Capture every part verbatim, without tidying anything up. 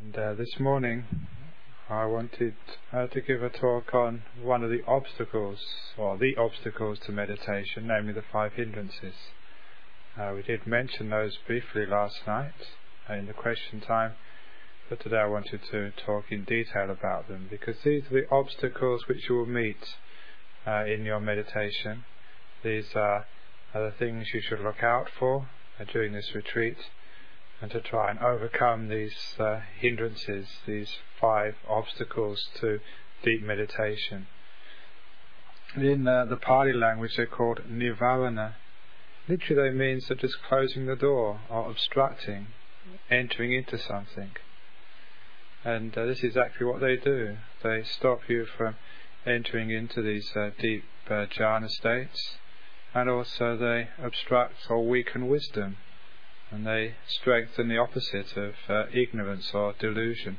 And uh, this morning I wanted uh, to give a talk on one of the obstacles, or the obstacles to meditation, namely the five hindrances. Uh, we did mention those briefly last night uh, in the question time, but today I wanted to talk in detail about them, because these are the obstacles which you will meet uh, in your meditation. These are, are the things you should look out for uh, during this retreat, and to try and overcome these uh, hindrances, these five obstacles to deep meditation. In uh, the Pali language they're called nivarana. Literally they means that just closing the door or obstructing entering into something. And uh, this is exactly what they do. They stop you from entering into these uh, deep uh, jhana states, and also they obstruct or weaken wisdom, and they strengthen the opposite of uh, ignorance or delusion.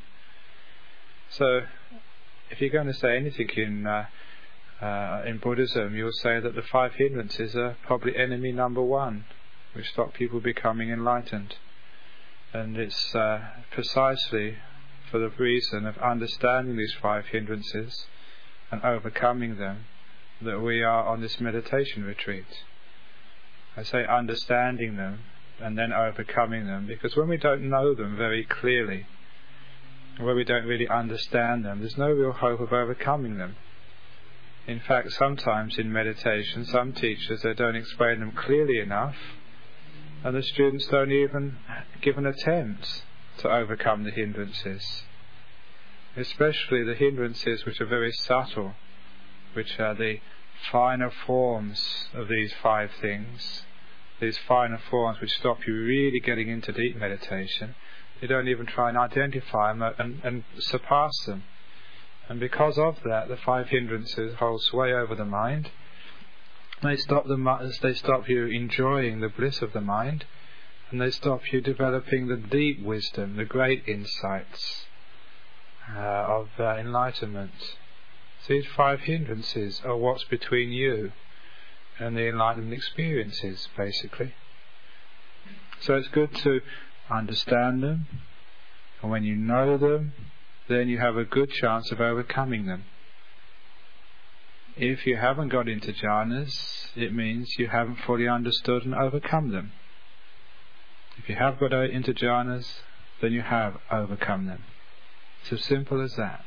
So if you're going to say anything in uh, uh, in Buddhism, you'll say that the five hindrances are probably enemy number one, which stop people becoming enlightened. And it's uh, precisely for the reason of understanding these five hindrances and overcoming them that we are on this meditation retreat. I say understanding them and then overcoming them, because when we don't know them very clearly, when we don't really understand them, there's no real hope of overcoming them. In fact, sometimes in meditation, some teachers, they don't explain them clearly enough, and the students don't even give an attempt to overcome the hindrances, especially the hindrances which are very subtle, which are the finer forms of these five things, these finer forms which stop you really getting into deep meditation. You don't even try and identify them and, and surpass them. And because of that, the five hindrances hold sway over the mind. They stop the they stop you enjoying the bliss of the mind, and they stop you developing the deep wisdom, the great insights uh, of uh, enlightenment. So these five hindrances are what's between you and the enlightenment experiences, basically. So it's good to understand them, and when you know them, then you have a good chance of overcoming them. If you haven't got into jhanas, it means you haven't fully understood and overcome them. If you have got into jhanas, then you have overcome them. It's as simple as that.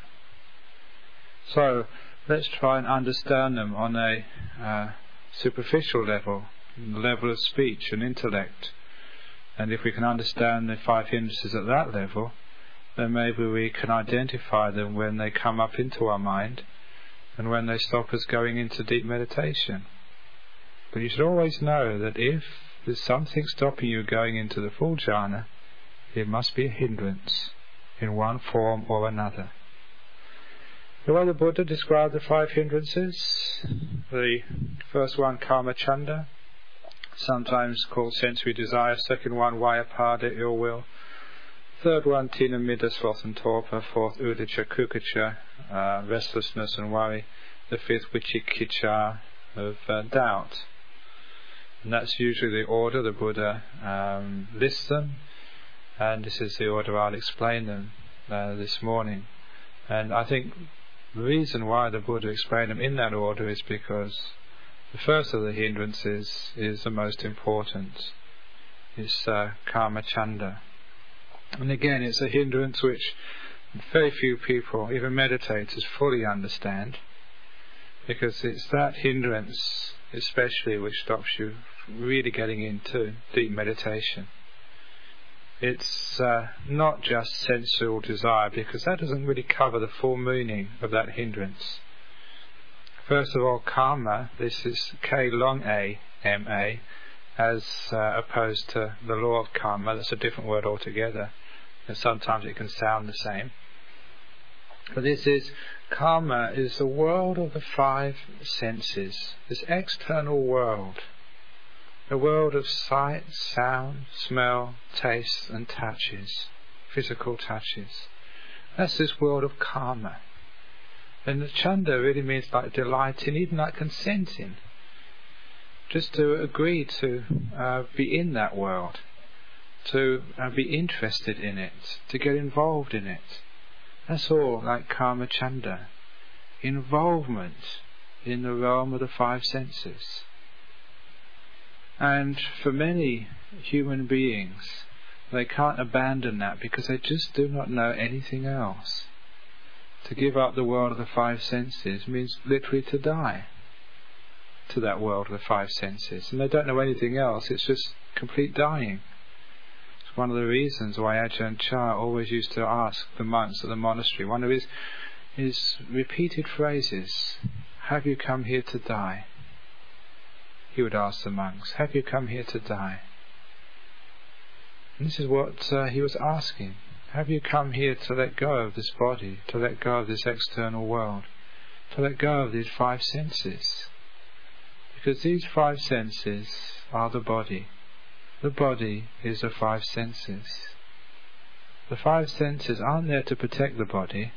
So let's try and understand them on a uh, superficial level, the level of speech and intellect. And if we can understand the five hindrances at that level, then maybe we can identify them when they come up into our mind and when they stop us going into deep meditation. But you should always know that if there's something stopping you going into the full jhana, it must be a hindrance in one form or another. The way the Buddha described the five hindrances, the first one, Kamacchanda, sometimes called sensory desire; second one, Vyapada, ill will; third one, Tina, Middha, sloth and torpor; fourth, Uddhacca, Kukkacca, uh, restlessness and worry; the fifth, Vicikicca, of uh, doubt. And that's usually the order the Buddha um, lists them, and this is the order I'll explain them uh, this morning. And I think the reason why the Buddha explained them in that order is because the first of the hindrances is the most important. It's uh, Kamacchanda. And again, it's a hindrance which very few people, even meditators, fully understand, because it's that hindrance especially which stops you really getting into deep meditation. It's uh, not just sensual desire, because that doesn't really cover the full meaning of that hindrance. First of all, karma, this is K long A, M A, as uh, opposed to the law of karma. That's a different word altogether, and sometimes it can sound the same. But this is, karma is the world of the five senses, this external world, the world of sight, sound, smell, taste and touches, physical touches. That's this world of karma. And the chanda really means like delighting, even like consenting, just to agree to uh, be in that world, to uh, be interested in it, to get involved in it. That's all like Kamacchanda. Involvement in the realm of the five senses. And for many human beings, they can't abandon that because they just do not know anything else. To give up the world of the five senses means literally to die to that world of the five senses. And they don't know anything else, it's just complete dying. It's one of the reasons why Ajahn Chah always used to ask the monks at the monastery, one of his, his repeated phrases, "Have you come here to die?" He would ask the monks, "Have you come here to die?" And this is what uh, he was asking. Have you come here to let go of this body, to let go of this external world, to let go of these five senses? Because these five senses are the body. The body is the five senses. The five senses aren't there to protect the body.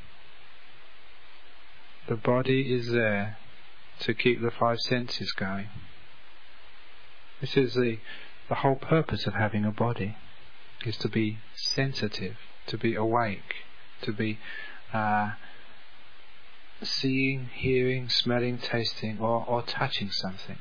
The body is there to keep the five senses going. This is the, the whole purpose of having a body, is to be sensitive, to be awake, to be uh, seeing, hearing, smelling, tasting, or, or touching something.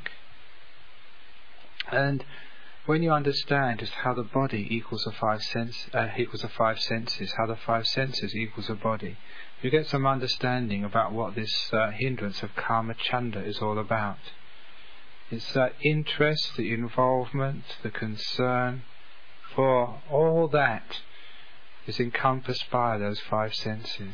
And when you understand just how the body equals the five sense, uh, equals the five senses, how the five senses equals the body, you get some understanding about what this uh, hindrance of Kamacchanda is all about. It's that interest, the involvement, the concern for all that is encompassed by those five senses.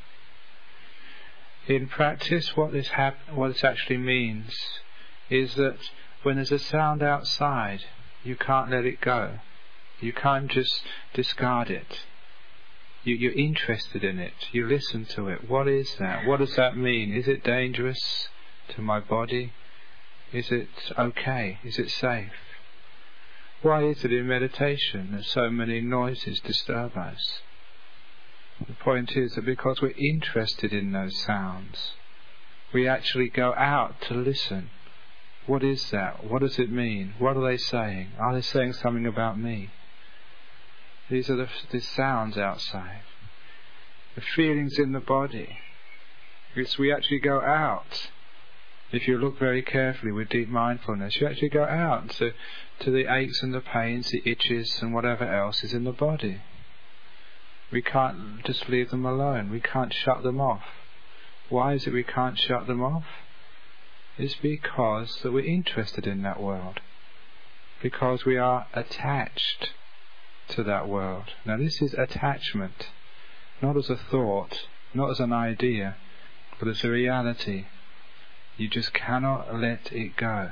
In practice, what this hap- what this actually means is that when there's a sound outside, you can't let it go. You can't just discard it. You, you're interested in it. You listen to it. What is that? What does that mean? Is it dangerous to my body? Is it okay? Is it safe? Why is it in meditation that so many noises disturb us? The point is that because we're interested in those sounds, we actually go out to listen. What is that? What does it mean? What are they saying? Are they saying something about me? These are the, the sounds outside. The feelings in the body. It's we actually go out. If you look very carefully with deep mindfulness, you actually go out to, to the aches and the pains, the itches and whatever else is in the body. We can't just leave them alone. We can't shut them off. Why is it we can't shut them off? It's because that we're interested in that world. Because we are attached to that world. Now this is attachment, not as a thought, not as an idea, but as a reality. You just cannot let it go.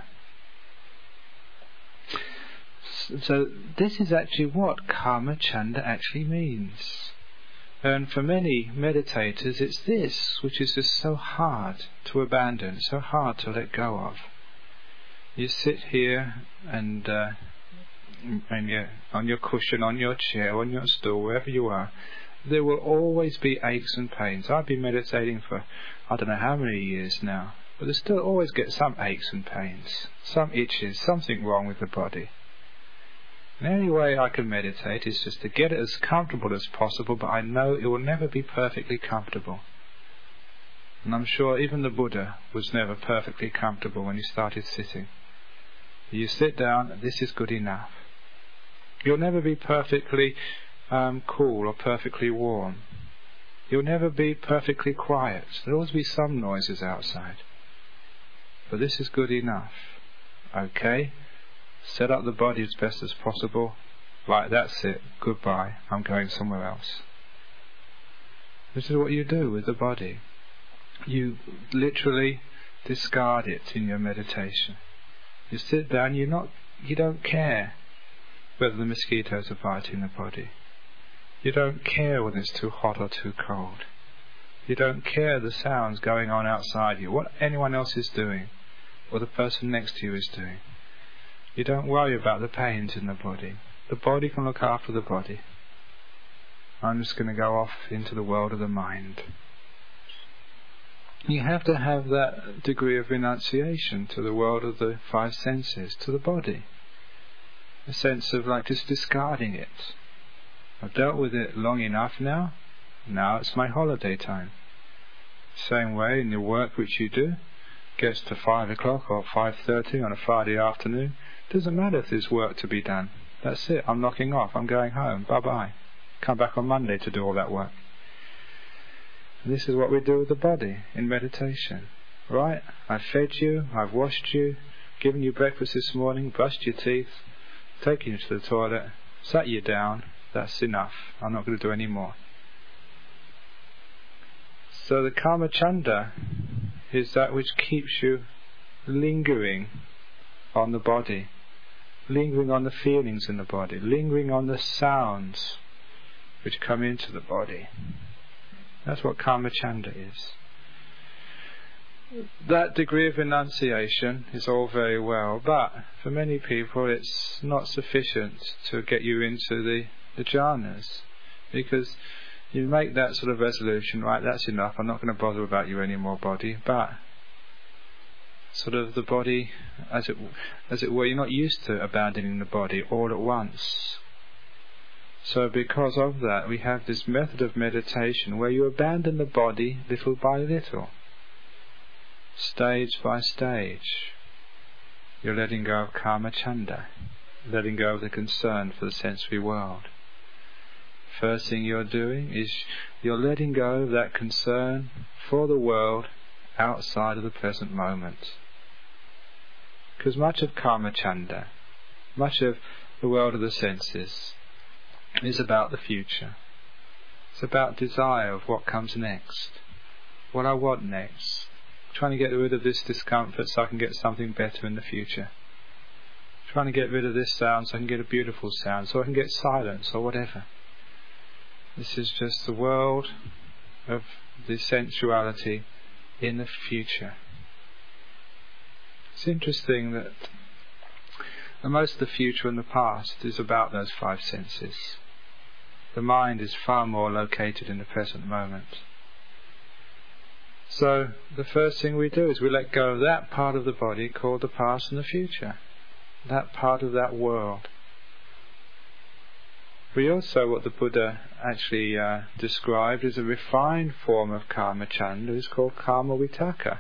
So this is actually what Kamacchanda actually means. And for many meditators, it's this which is just so hard to abandon, so hard to let go of. You sit here and, uh, and you're on your cushion, on your chair, on your stool, wherever you are, there will always be aches and pains. I've been meditating for I don't know how many years now, but there still always get some aches and pains, some itches, something wrong with the body. And the only way I can meditate is just to get it as comfortable as possible, but I know it will never be perfectly comfortable. And I'm sure even the Buddha was never perfectly comfortable when he started sitting. You sit down, and this is good enough. You'll never be perfectly um, cool or perfectly warm. You'll never be perfectly quiet. There'll always be some noises outside. But this is good enough. Okay? Set up the body as best as possible. Right, that's it. Goodbye. I'm going somewhere else. This is what you do with the body. You literally discard it in your meditation. You sit down, you're not, you don't care whether the mosquitoes are biting the body. You don't care whether it's too hot or too cold. You don't care the sounds going on outside you, what anyone else is doing, or the person next to you is doing. You don't worry about the pains in the body. The body can look after the body. I'm just going to go off into the world of the mind. You have to have that degree of renunciation to the world of the five senses, to the body. a sense of like just discarding it. I've dealt with it long enough now, now it's my holiday time. Same way in the work which you do, gets to five o'clock or five thirty on a Friday afternoon, doesn't matter if there's work to be done. That's it, I'm knocking off, I'm going home, bye bye. Come back on Monday to do all that work. And this is what we do with the body in meditation. Right? I've fed you, I've washed you, given you breakfast this morning, brushed your teeth, taken you to the toilet, sat you down. That's enough. I'm not going to do any more. So the Kama Chanda is that which keeps you lingering on the body, lingering on the feelings in the body, lingering on the sounds which come into the body. That's what Kama Chanda is. That degree of renunciation is all very well, but for many people it's not sufficient to get you into the, the jhanas, because you make that sort of resolution, right, that's enough, I'm not going to bother about you anymore, body, but sort of the body, as it, as it were, you're not used to abandoning the body all at once. So because of that, we have this method of meditation where you abandon the body little by little, stage by stage. You're letting go of Kama Chanda, letting go of the concern for the sensory world. First thing you're doing is you're letting go of that concern for the world outside of the present moment. Because much of Kama Chanda, much of the world of the senses, is about the future. It's about desire of what comes next, what I want next, trying to get rid of this discomfort so I can get something better in the future, trying to get rid of this sound so I can get a beautiful sound, so I can get silence or whatever. This is just the world of the sensuality in the future. It's interesting that most of the future and the past is about those five senses. The mind is far more located in the present moment. So the first thing we do is we let go of that part of the body called the past and the future, that part of that world. We also, what the Buddha actually uh, described as a refined form of Kama Chanda is called Kama Vitaka.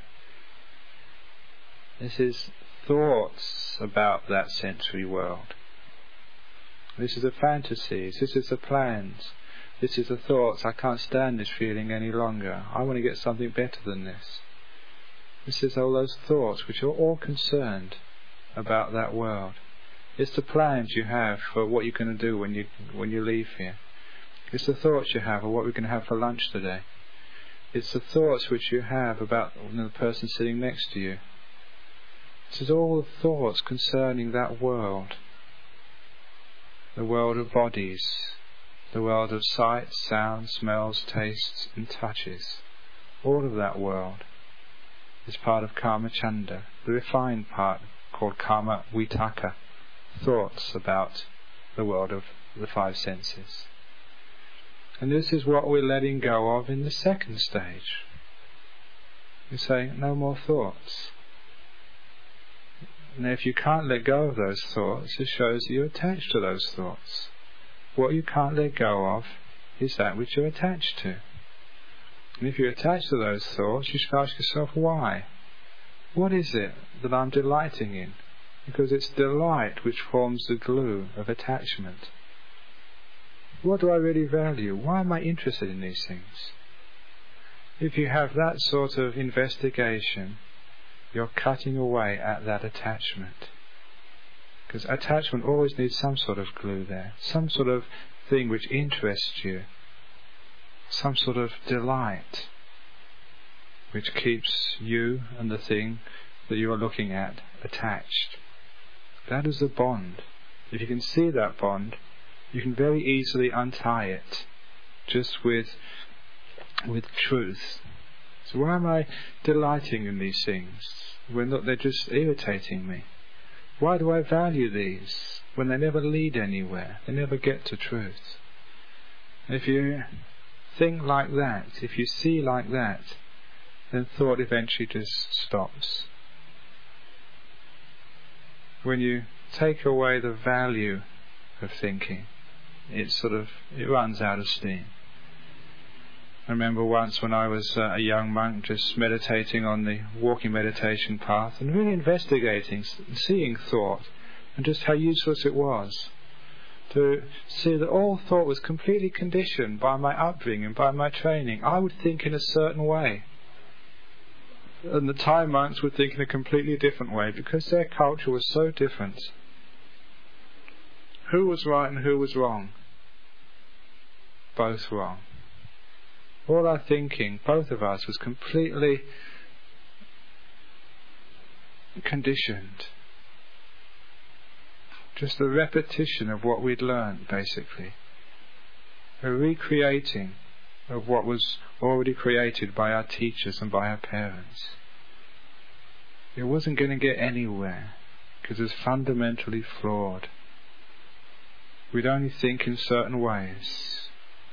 This is thoughts about that sensory world. This is the fantasies, this is the plans, this is the thoughts, I can't stand this feeling any longer, I want to get something better than this. This is all those thoughts which are all concerned about that world. It's the plans you have for what you're going to do when you when you leave here. It's the thoughts you have of what we're going to have for lunch today. It's the thoughts which you have about the person sitting next to you. This is all the thoughts concerning that world. The world of bodies, the world of sights, sounds, smells, tastes and touches. All of that world is part of Kama Chanda, the refined part called Kama Vitaka, thoughts about the world of the five senses. And this is what we're letting go of in the second stage. We say, no more thoughts. And if you can't let go of those thoughts, it shows that you're attached to those thoughts. What you can't let go of is that which you're attached to. And if you're attached to those thoughts, you should ask yourself, why? What is it that I'm delighting in? Because it's delight which forms the glue of attachment. What do I really value? Why am I interested in these things? If you have that sort of investigation, you're cutting away at that attachment. Because attachment always needs some sort of glue there, some sort of thing which interests you, some sort of delight which keeps you and the thing that you are looking at attached. That is the bond. If you can see that bond, you can very easily untie it just with with truth. So why am I delighting in these things when look, they're just irritating me? Why do I value these when they never lead anywhere? They never get to truth. If you think like that, if you see like that, then thought eventually just stops. When you take away the value of thinking, it sort of it runs out of steam. I remember once when I was uh, a young monk, just meditating on the walking meditation path and really investigating, seeing thought, and just how useless it was. To see that all thought was completely conditioned by my upbringing, by my training. I would think in a certain way, and the Thai monks would think in a completely different way, because their culture was so different. Who was right and who was wrong? Both wrong. All our thinking, both of us, was completely conditioned. Just a repetition of what we'd learned, basically. A recreating of what was already created by our teachers and by our parents. It wasn't going to get anywhere, because it was fundamentally flawed. We'd only think in certain ways,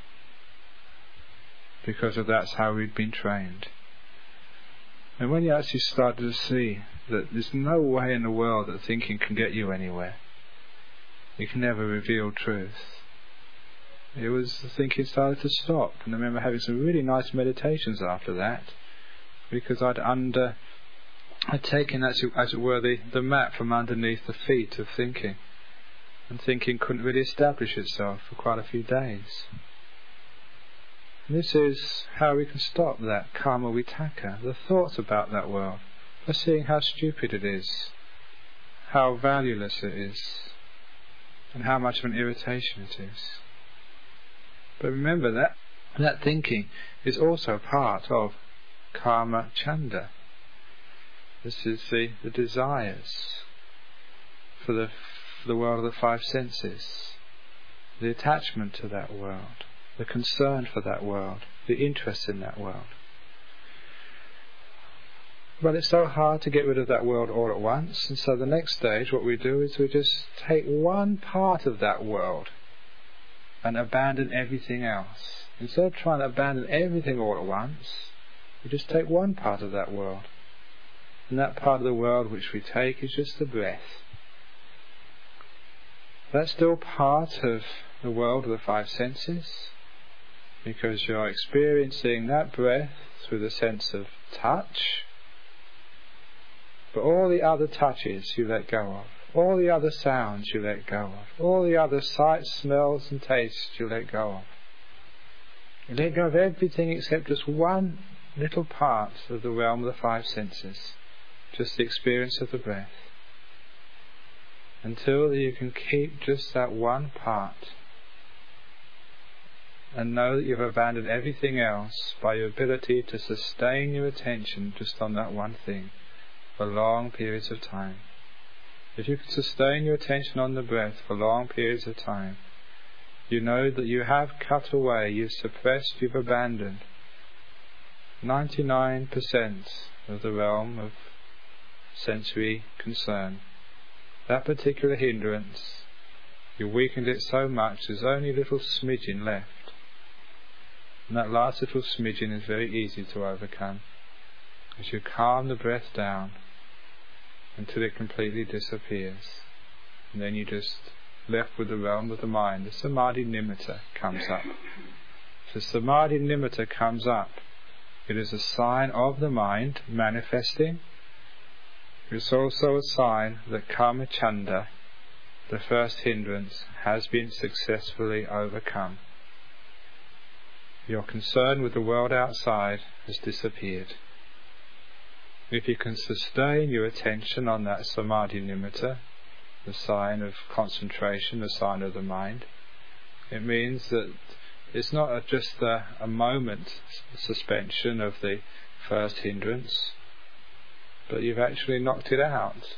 because of that's how we'd been trained. And when you actually started to see that there's no way in the world that thinking can get you anywhere, it can never reveal truth, it was the thinking started to stop. And I remember having some really nice meditations after that, because I'd under I'd taken, as it, as it were, the, the mat from underneath the feet of thinking, and thinking couldn't really establish itself for quite a few days. And this is how we can stop that karma vitaka, the thoughts about that world, by seeing how stupid it is, how valueless it is, and how much of an irritation it is. But remember that that thinking is also part of karma chanda. This is the, the desires for the, for the world of the five senses, the attachment to that world, the concern for that world, the interest in that world. But it's so hard to get rid of that world all at once, and so the next stage, what we do is we just take one part of that world and abandon everything else. Instead of trying to abandon everything all at once, we just take one part of that world. And that part of the world which we take is just the breath. That's still part of the world of the five senses, because you're experiencing that breath through the sense of touch. But all the other touches you let go of, all the other sounds you let go of, all the other sights, smells and tastes you let go of. You let go of everything except just one little part of the realm of the five senses, just the experience of the breath, until you can keep just that one part and know that you've abandoned everything else by your ability to sustain your attention just on that one thing for long periods of time. If you can sustain your attention on the breath for long periods of time, you know that you have cut away, you've suppressed, you've abandoned ninety-nine percent of the realm of sensory concern. That particular hindrance, you weakened it so much there's only a little smidgen left. And that last little smidgen is very easy to overcome, as you calm the breath down until it completely disappears. And then you just left with the realm of the mind. The samadhi nimitta comes up. If the samadhi nimitta comes up, it is a sign of the mind manifesting. It's also a sign that karma chanda, the first hindrance, has been successfully overcome. Your concern with the world outside has disappeared. If you can sustain your attention on that samadhi nimitta, the sign of concentration, the sign of the mind, it means that it's not a, just a, a moment suspension of the first hindrance, but you've actually knocked it out,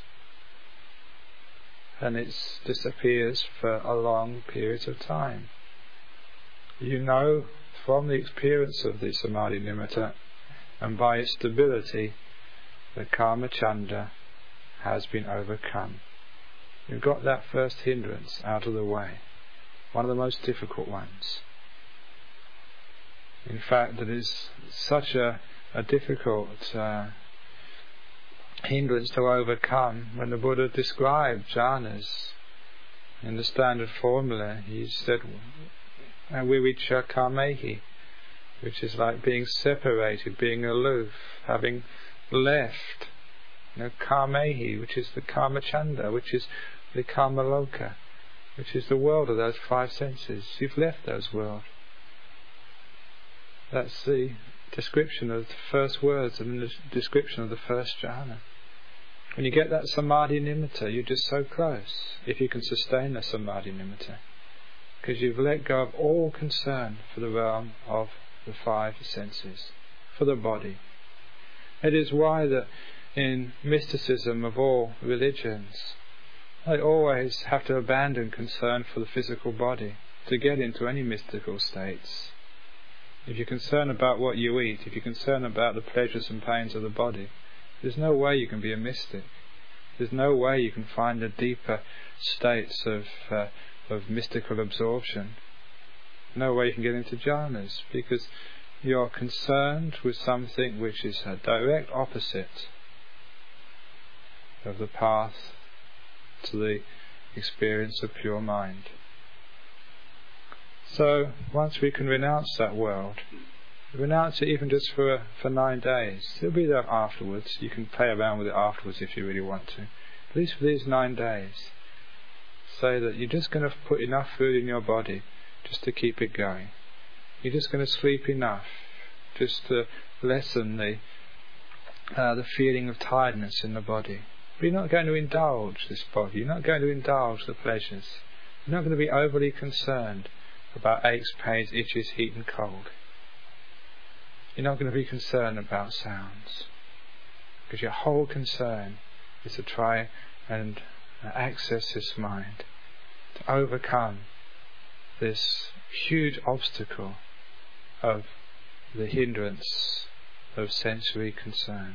and it disappears for a long period of time. You know from the experience of the samadhi nimitta, and by its stability, the karma chanda has been overcome. You've got that first hindrance out of the way, one of the most difficult ones. In fact, it is such a, a difficult uh, hindrance to overcome. When the Buddha described jhanas in the standard formula, he said vivicca kamehi, which is like being separated, being aloof, having left, you know, kamehi, which is the kamachanda, which is the kamaloka, which is the world of those five senses. You've left those worlds. That's the description of the first words and the description of the first jhana. When you get that samadhi nimitta, you're just so close, if you can sustain the samadhi nimitta, because you've let go of all concern for the realm of the five senses, for the body. It is why that in mysticism of all religions, they always have to abandon concern for the physical body to get into any mystical states. If you're concerned about what you eat, if you're concerned about the pleasures and pains of the body, there's no way you can be a mystic. There's no way you can find the deeper states of uh, of mystical absorption. No way you can get into jhanas, because you're concerned with something which is a direct opposite of the path to the experience of pure mind. So once we can renounce that world, renounce it even just for for nine days. It'll be there afterwards. You can play around with it afterwards if you really want to. At least for these nine days, say that you're just going to put enough food in your body just to keep it going. You're just going to sleep enough just to lessen the uh, the feeling of tiredness in the body. But you're not going to indulge this body. You're not going to indulge the pleasures. You're not going to be overly concerned about aches, pains, itches, heat and cold. You're not going to be concerned about sounds, because your whole concern is to try and access this mind, to overcome this huge obstacle of the hindrance of sensory concern.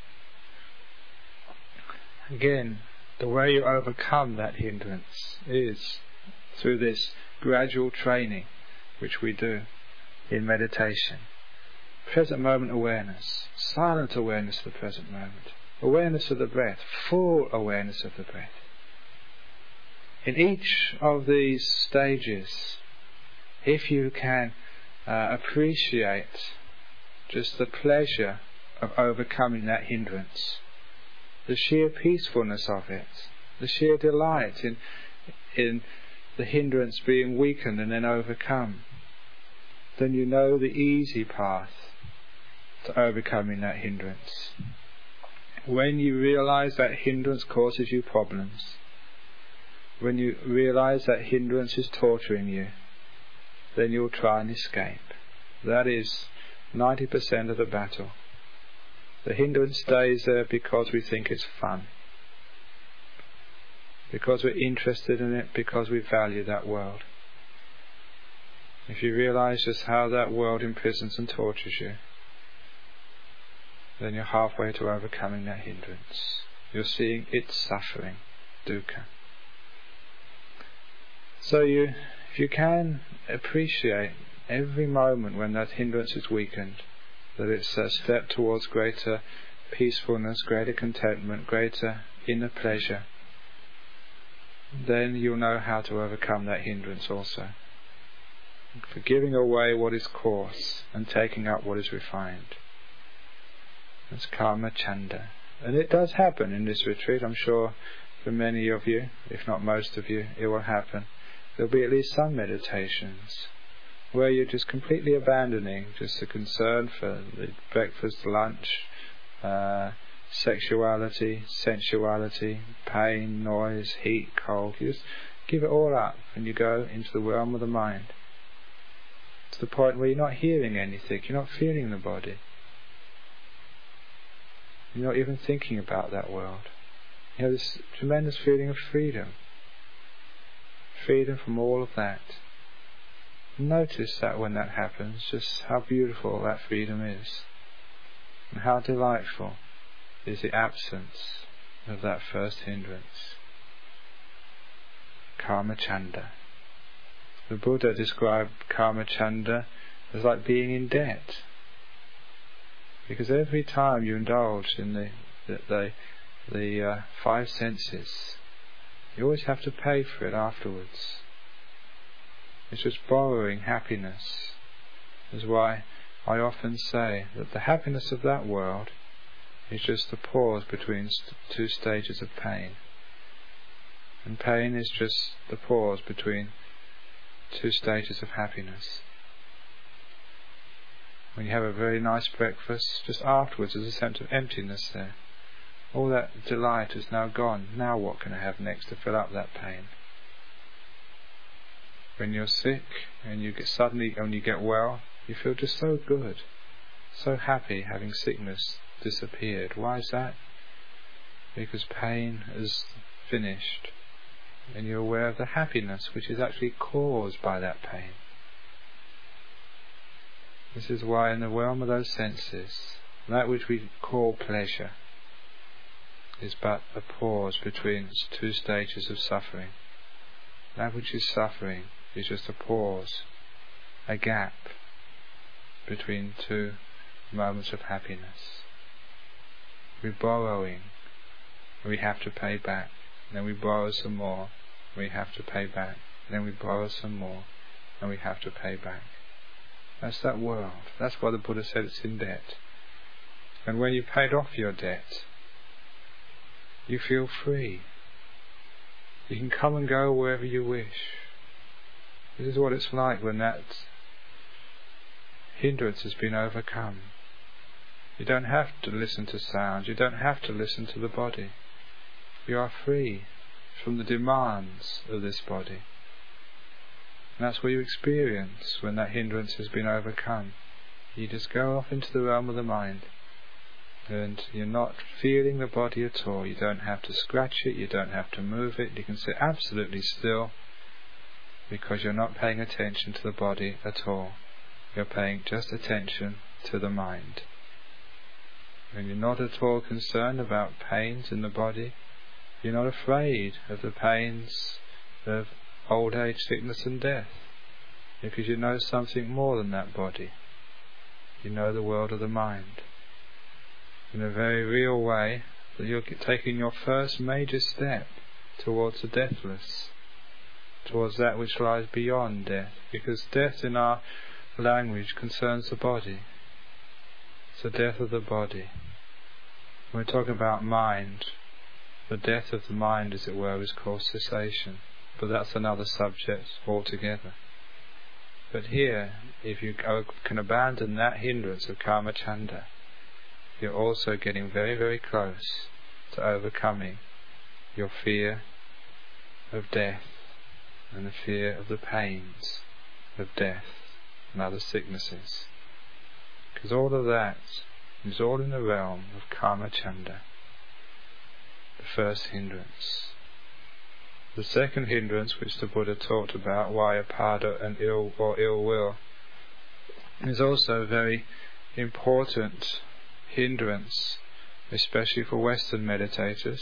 Again, the way you overcome that hindrance is through this gradual training which we do in meditation. Present moment awareness, silent awareness of the present moment, awareness of the breath, full awareness of the breath. In each of these stages, if you can uh, appreciate just the pleasure of overcoming that hindrance, the sheer peacefulness of it, the sheer delight in in the hindrance being weakened and then overcome, then you know the easy path to overcoming that hindrance. When you realize that hindrance causes you problems, when you realize that hindrance is torturing you, then you'll try and escape. That is ninety percent of the battle. The hindrance stays there because we think it's fun, because we're interested in it, because we value that world. If you realize just how that world imprisons and tortures you, then you're halfway to overcoming that hindrance. You're seeing its suffering, dukkha. So you, if you can appreciate every moment when that hindrance is weakened, that it's a step towards greater peacefulness, greater contentment, greater inner pleasure, then you'll know how to overcome that hindrance also. For giving away what is coarse and taking up what is refined. That's karma chanda. And it does happen in this retreat. I'm sure for many of you, if not most of you, it will happen. There'll be at least some meditations where you're just completely abandoning just the concern for the breakfast, lunch, uh, sexuality, sensuality, pain, noise, heat, cold. You just give it all up and you go into the realm of the mind, to the point where you're not hearing anything, you're not feeling the body, you're not even thinking about that world. You have this tremendous feeling of freedom, freedom from all of that. Notice that when that happens, just how beautiful that freedom is, and how delightful is the absence of that first hindrance. Karma chanda. The Buddha described karma chanda as like being in debt, because every time you indulge in the, that they, the uh, five senses, you always have to pay for it afterwards. It's just borrowing happiness. That's why I often say that the happiness of that world is just the pause between st- two stages of pain. And pain is just the pause between two stages of happiness. When you have a very nice breakfast, just afterwards there's a sense of emptiness there. All that delight is now gone. Now what can I have next to fill up that pain? When you're sick and you get suddenly, when you get well, you feel just so good, so happy having sickness disappeared. Why is that? Because pain is finished and you're aware of the happiness which is actually caused by that pain. This is why in the realm of those senses, that which we call pleasure is but a pause between two stages of suffering. That which is suffering is just a pause, a gap between two moments of happiness. We're borrowing, we have to pay back. Then we borrow some more, we have to pay back. Then we borrow some more, and we have to pay back. That's that world. That's why the Buddha said it's in debt. And when you've paid off your debt, you feel free. You can come and go wherever you wish. This is what it's like when that hindrance has been overcome. You don't have to listen to sound. You don't have to listen to the body. You are free from the demands of this body. And that's what you experience when that hindrance has been overcome. You just go off into the realm of the mind, and you're not feeling the body at all. You don't have to scratch it, you don't have to move it. You can sit absolutely still because you're not paying attention to the body at all. You're paying just attention to the mind. When you're not at all concerned about pains in the body, you're not afraid of the pains of old age, sickness and death, because you know something more than that body. You know the world of the mind. In a very real way, that you're taking your first major step towards the deathless, towards that which lies beyond death, because death in our language concerns the body. It's the death of the body. When we talk about mind, the death of the mind, as it were, is called cessation, but that's another subject altogether. But here, if you can abandon that hindrance of Kamacchanda, you're also getting very, very close to overcoming your fear of death and the fear of the pains of death and other sicknesses. Because all of that is all in the realm of Kamacchanda, the first hindrance. The second hindrance, which the Buddha talked about, Vyapada and ill or ill will, is also a very important hindrance, especially for Western meditators.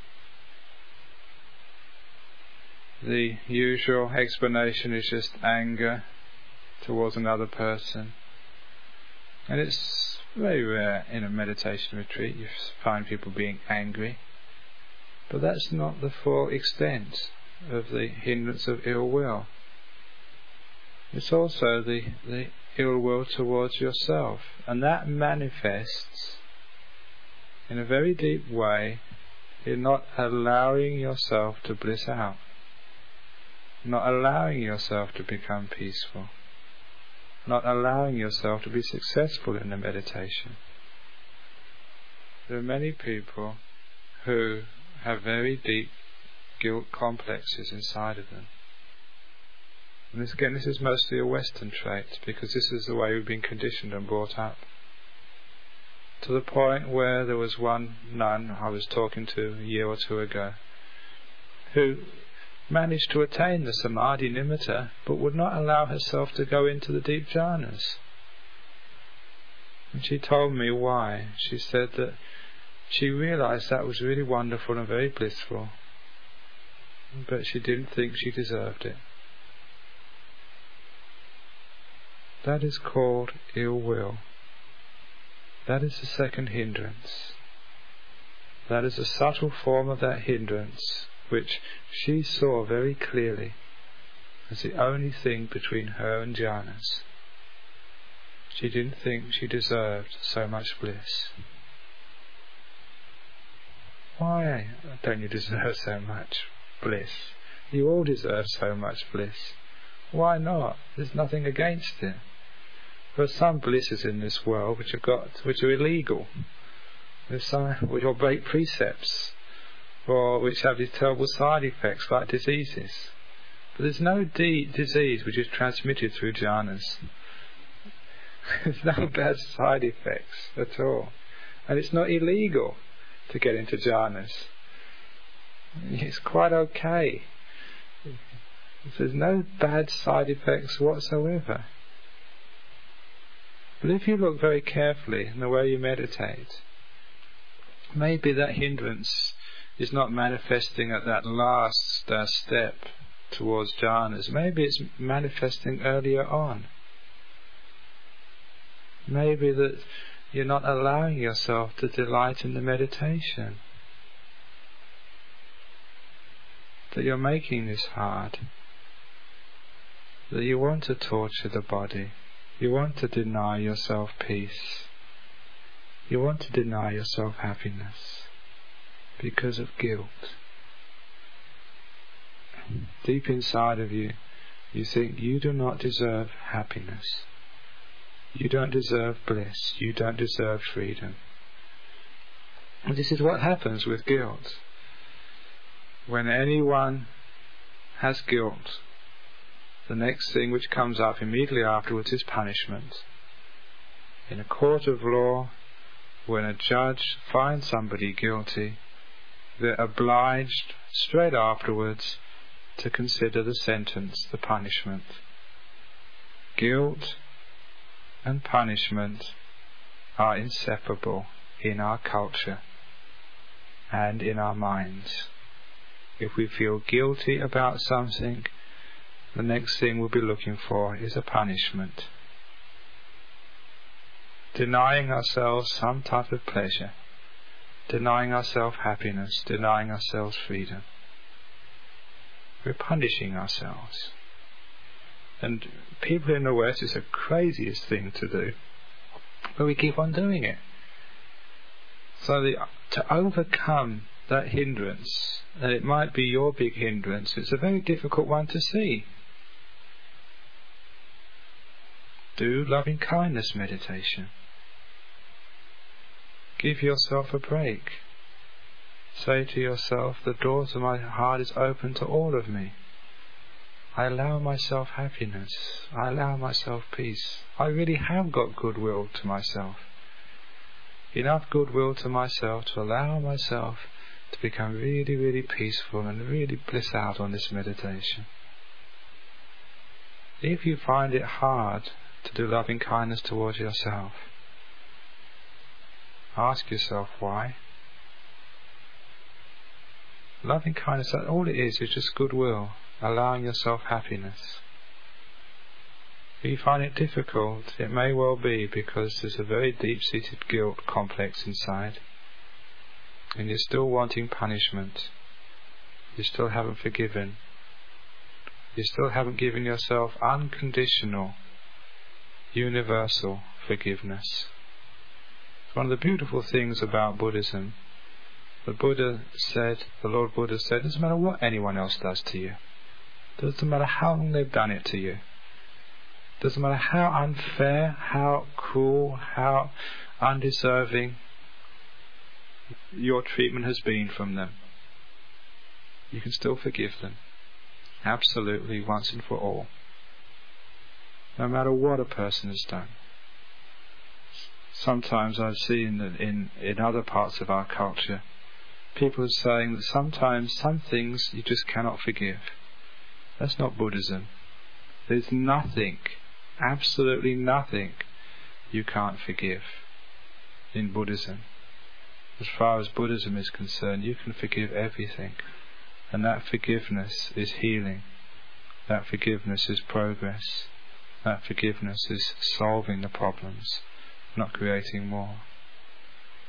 The usual explanation is just anger towards another person, and it's very rare in a meditation retreat you find people being angry. But that's not the full extent of the hindrance of ill will. It's also the, the ill will towards yourself, and that manifests in a very deep way in not allowing yourself to bliss out, not allowing yourself to become peaceful, not allowing yourself to be successful in the meditation. There are many people who have very deep guilt complexes inside of them. And this, again, this is mostly a Western trait, because this is the way we've been conditioned and brought up. To the point where there was one nun I was talking to a year or two ago, who managed to attain the Samadhi Nimitta, but would not allow herself to go into the deep jhanas. And she told me why. She said that she realized that was really wonderful and very blissful, but she didn't think she deserved it. That is called ill will. That is the second hindrance. That is a subtle form of that hindrance, which she saw very clearly as the only thing between her and jhanas. She didn't think she deserved so much bliss. Why don't you deserve so much bliss? You all deserve so much bliss. Why not? There's nothing against it. There are some blisses in this world which are got, which are illegal. There's some which will break precepts, or which have these terrible side effects like diseases. But there's no de- disease which is transmitted through jhanas. There's no bad side effects at all. And it's not illegal to get into jhanas. It's quite okay. There's no bad side effects whatsoever. But if you look very carefully in the way you meditate, maybe that hindrance is not manifesting at that last uh, step towards jhanas. Maybe it's manifesting earlier on. Maybe that you're not allowing yourself to delight in the meditation. That you're making this hard. That you want to torture the body. You want to deny yourself peace. You want to deny yourself happiness because of guilt. Deep inside of you, you think you do not deserve happiness. You don't deserve bliss. You don't deserve freedom. And this is what happens with guilt. When anyone has guilt, the next thing which comes up immediately afterwards is punishment. In a court of law, when a judge finds somebody guilty, they're obliged straight afterwards to consider the sentence, the punishment. Guilt and punishment are inseparable in our culture and in our minds. If we feel guilty about something, the next thing we'll be looking for is a punishment. Denying ourselves some type of pleasure, denying ourselves happiness, denying ourselves freedom. We're punishing ourselves. And people in the West, it's the craziest thing to do, but we keep on doing it. So the, to overcome that hindrance, and it might be your big hindrance, it's a very difficult one to see. Do loving kindness meditation. Give yourself a break. Say to yourself, the doors of my heart is open to all of me. I allow myself happiness. I allow myself peace. I really have got goodwill to myself. Enough goodwill to myself to allow myself to become really, really peaceful and really bliss out on this meditation. If you find it hard to do loving kindness towards yourself, ask yourself why. Loving kindness, all it is, is just goodwill, allowing yourself happiness. If you find it difficult, it may well be because there's a very deep-seated guilt complex inside, and you're still wanting punishment. You still haven't forgiven. You still haven't given yourself unconditional, universal forgiveness. It's one of the beautiful things about Buddhism. The Buddha said, the Lord Buddha said, it doesn't matter what anyone else does to you. It doesn't matter how long they've done it to you. It doesn't matter how unfair, how cruel, how undeserving your treatment has been from them. You can still forgive them. Absolutely, once and for all. No matter what a person has done. Sometimes I've seen that in, in other parts of our culture, people are saying that sometimes some things you just cannot forgive. That's not Buddhism. There's nothing, absolutely nothing, you can't forgive in Buddhism. As far as Buddhism is concerned, you can forgive everything. And that forgiveness is healing. That forgiveness is progress. That forgiveness is solving the problems, not creating more.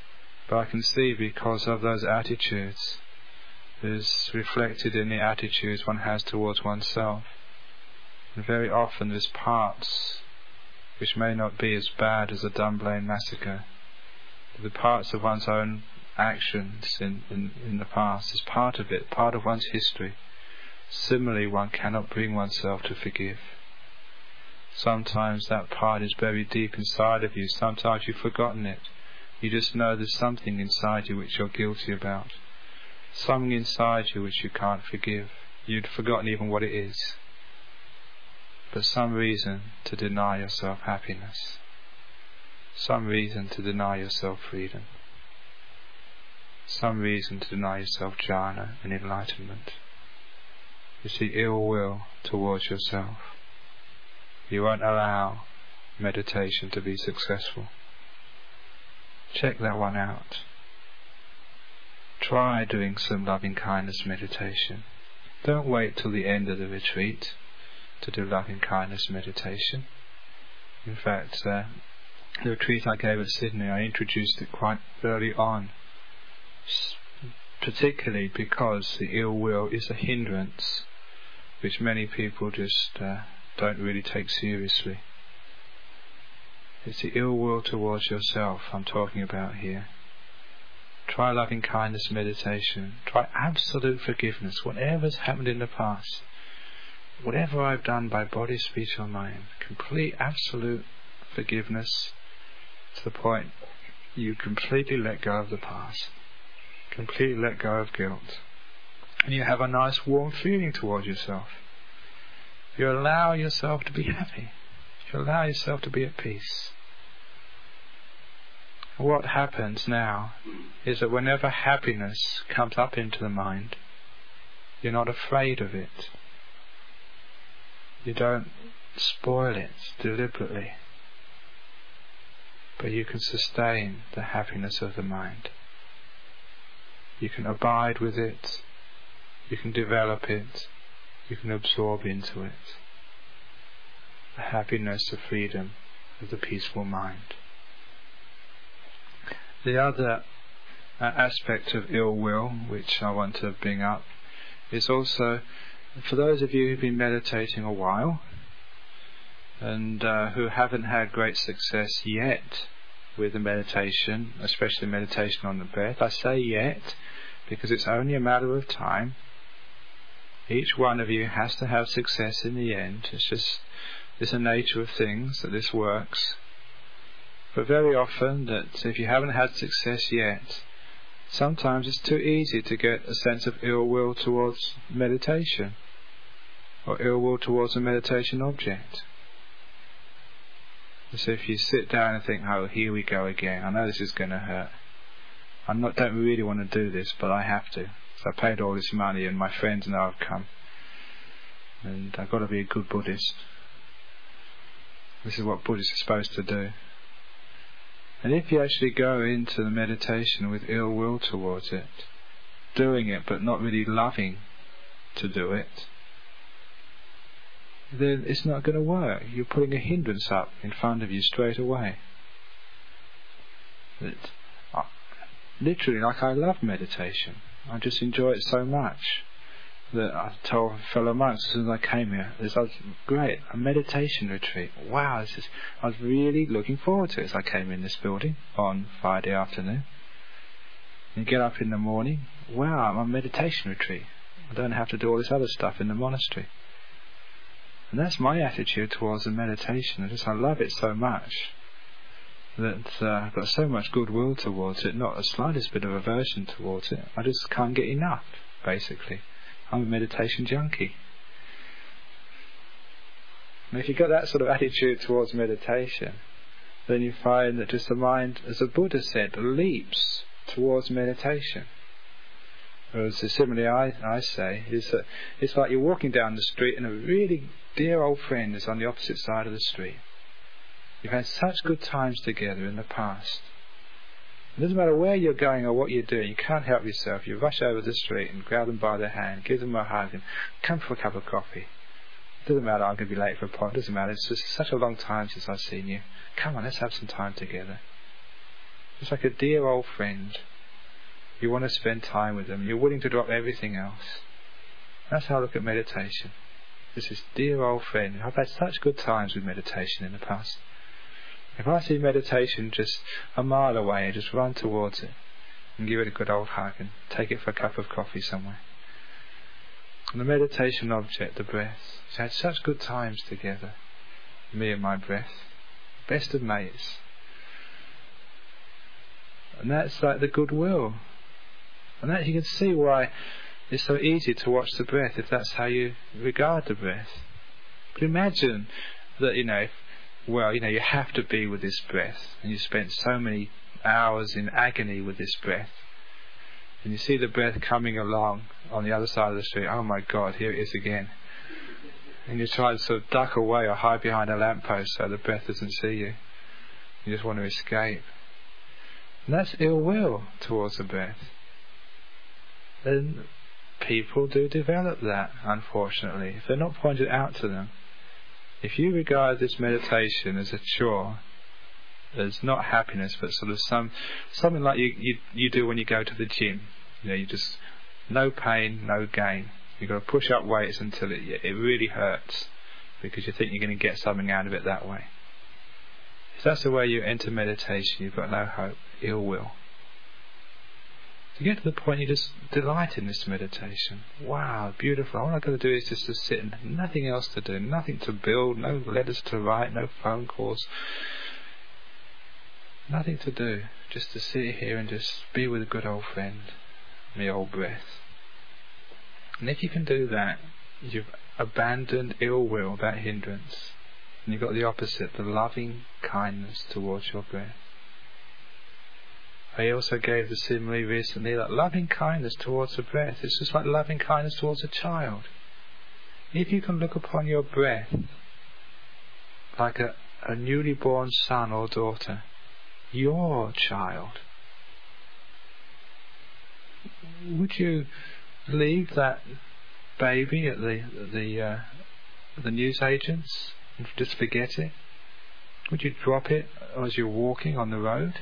But I can see, because of those attitudes, is reflected in the attitudes one has towards oneself. And very often there's parts which may not be as bad as the Dunblane massacre. The parts of one's own actions in, in, in the past is part of it, part of one's history. Similarly, one cannot bring oneself to forgive. Sometimes that part is buried deep inside of you. Sometimes you've forgotten it. You just know there's something inside you which you're guilty about. Something inside you which you can't forgive. You'd forgotten even what it is. But some reason to deny yourself happiness. Some reason to deny yourself freedom. Some reason to deny yourself jhana and enlightenment. It's the ill will towards yourself. You won't allow meditation to be successful. Check that one out. Try doing some loving kindness meditation. Don't wait till the end of the retreat to do loving kindness meditation. In fact, uh, the retreat I gave at Sydney, I introduced it quite early on, particularly because the ill will is a hindrance which many people just uh, don't really take seriously. It's the ill will towards yourself I'm talking about here. Try loving kindness meditation. Try absolute forgiveness. Whatever's happened in the past, whatever I've done by body, speech or mind, complete absolute forgiveness to the point you completely let go of the past, completely let go of guilt, and you have a nice warm feeling towards yourself. You allow yourself to be happy. You allow yourself to be at peace. What happens now is that whenever happiness comes up into the mind, you're not afraid of it. You don't spoil it deliberately, but you can sustain the happiness of the mind. You can abide with it, you can develop it, you can absorb into it. The happiness, the freedom of the peaceful mind. The other uh, aspect of ill will which I want to bring up is also, for those of you who've been meditating a while and uh, who haven't had great success yet with the meditation, especially meditation on the breath. I say yet because it's only a matter of time. Each one of you has to have success in the end. It's just it's the nature of things that this works. But very often, that if you haven't had success yet, sometimes it's too easy to get a sense of ill will towards meditation, or ill will towards a meditation object. So if you sit down and think, oh, here we go again, I know this is going to hurt. I not don't really want to do this, but I have to. So I paid all this money and my friends know I've come. And I've got to be a good Buddhist. This is what Buddhists are supposed to do. And if you actually go into the meditation with ill will towards it, doing it but not really loving to do it, then it's not going to work. You're putting a hindrance up in front of you straight away. It, uh, literally, like I love meditation. I just enjoy it so much that I told fellow monks as soon as I came here, this was great, a meditation retreat. Wow, this is, I was really looking forward to it as I came in this building on Friday afternoon. And you get up in the morning, wow, I'm on a meditation retreat. I don't have to do all this other stuff in the monastery. And that's my attitude towards the meditation. I just I love it so much that uh, I've got so much goodwill towards it, not the slightest bit of aversion towards it. I just can't get enough, basically. I'm a meditation junkie. And if you've got that sort of attitude towards meditation, then you find that just the mind, as the Buddha said, leaps towards meditation. Whereas the simile I, I say is that it's like you're walking down the street and a really dear old friend is on the opposite side of the street. You've had such good times together in the past. It doesn't matter where you're going or what you're doing, you can't help yourself. You rush over the street and grab them by the hand, give them a hug and come for a cup of coffee. It doesn't matter, I'm going to be late for a pot, it doesn't matter, it's just such a long time since I've seen you. Come on, let's have some time together. It's like a dear old friend. You want to spend time with them. You're willing to drop everything else. That's how I look at meditation. This is dear old friend. I've had such good times with meditation in the past. If I see meditation just a mile away, I just run towards it and give it a good old hug and take it for a cup of coffee somewhere. And the meditation object, the breath. We've had such good times together, me and my breath. Best of mates. And that's like the goodwill. And that you can see why it's so easy to watch the breath if that's how you regard the breath. But imagine that, you know, well, you know, you have to be with this breath, and you spent so many hours in agony with this breath, and you see the breath coming along on the other side of the street. Oh my God, here it is again. And you try to sort of duck away or hide behind a lamppost so the breath doesn't see you. You just want to escape. And that's ill will towards the breath. And people do develop that, unfortunately, if they're not pointed out to them. If you regard this meditation as a chore, as not happiness, but sort of some something like you, you you do when you go to the gym, you know, you just no pain, no gain. You've got to push up weights until it it really hurts because you think you're going to get something out of it that way. If that's the way you enter meditation, you've got no hope, ill will. To get to the point you just delight in this meditation. Wow, beautiful. All I've got to do is just to sit and nothing else to do, nothing to build, no letters to write, no phone calls. Nothing to do, just to sit here and just be with a good old friend, my old breath. And if you can do that, you've abandoned ill will, that hindrance, and you've got the opposite, the loving kindness towards your breath. I also gave the simile recently that loving kindness towards the breath is just like loving kindness towards a child. If you can look upon your breath like a, a newly born son or daughter, your child, would you leave that baby at the the uh, the newsagents and just forget it? Would you drop it as you're walking on the road?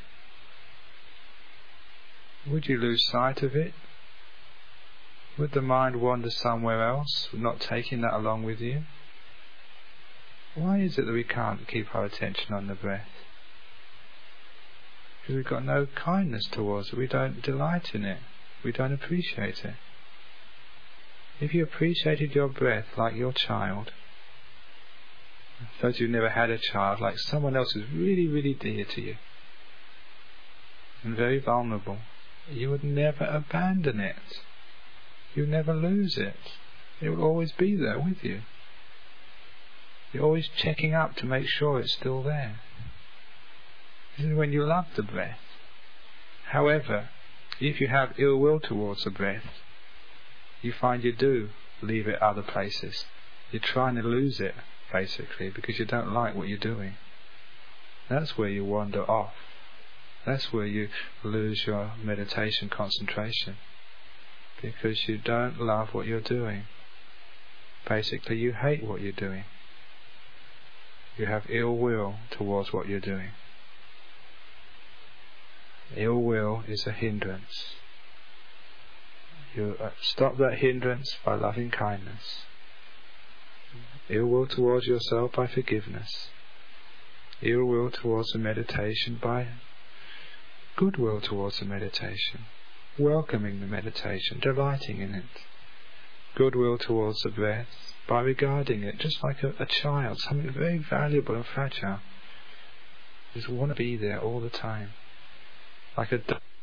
Would you lose sight of it? Would the mind wander somewhere else, not taking that along with you? Why is it that we can't keep our attention on the breath? Because we've got no kindness towards it. We don't delight in it. We don't appreciate it. If you appreciated your breath like your child, those who've never had a child, like someone else who's really, really dear to you and very vulnerable, you would never abandon it. You would never lose it. It will always be there with you. You're always checking up to make sure it's still there. This is when you love the breath. However, if you have ill will towards the breath, you find you do leave it other places. You're trying to lose it, basically, because you don't like what you're doing. That's where you wander off. That's where you lose your meditation concentration, because you don't love what you're doing. Basically, you hate what you're doing. You have ill will towards what you're doing. Ill will is a hindrance. You stop that hindrance by loving kindness. Ill will towards yourself by forgiveness. Ill will towards the meditation by goodwill towards the meditation, welcoming the meditation, delighting in it. Goodwill towards the breath by regarding it just like a, a child, something very valuable and fragile. You just want to be there all the time, like a